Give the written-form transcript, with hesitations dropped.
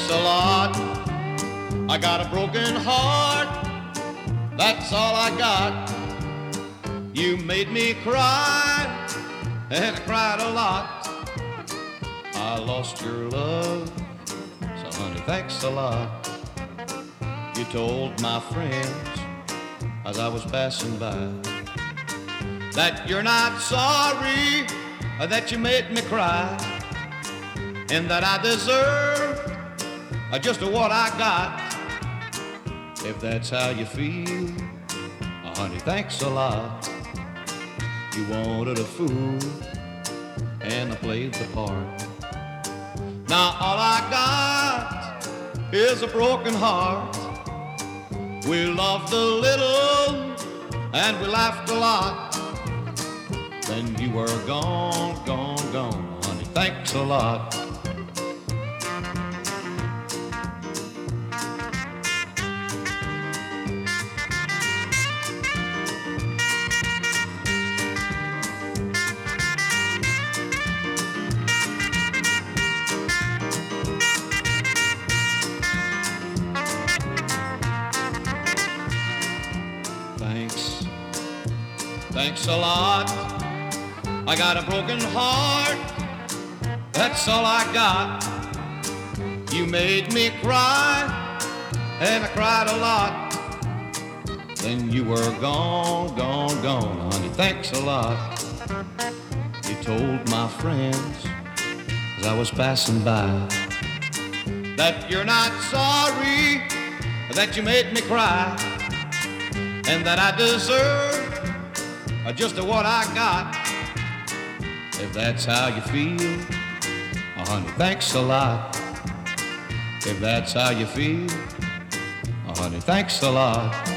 a lot. I got a broken heart, that's all I got. You made me cry, and I cried a lot. I lost your love, so honey, thanks a lot. You told my friends as I was passing by that you're not sorry, that you made me cry, and that I deserve just what I got. If that's how you feel, honey, thanks a lot. You wanted a fool, and I played the part. Now all I got is a broken heart. We loved a little, and we laughed a lot. Then you were gone, gone, gone, honey, thanks a lot. Thanks a lot. I got a broken heart, that's all I got. You made me cry, and I cried a lot. Then you were gone, gone, gone, honey, thanks a lot. You told my friends as I was passing by that you're not sorry, that you made me cry, and that I deserve just what I got. If that's how you feel, honey, thanks a lot. If that's how you feel, honey, thanks a lot.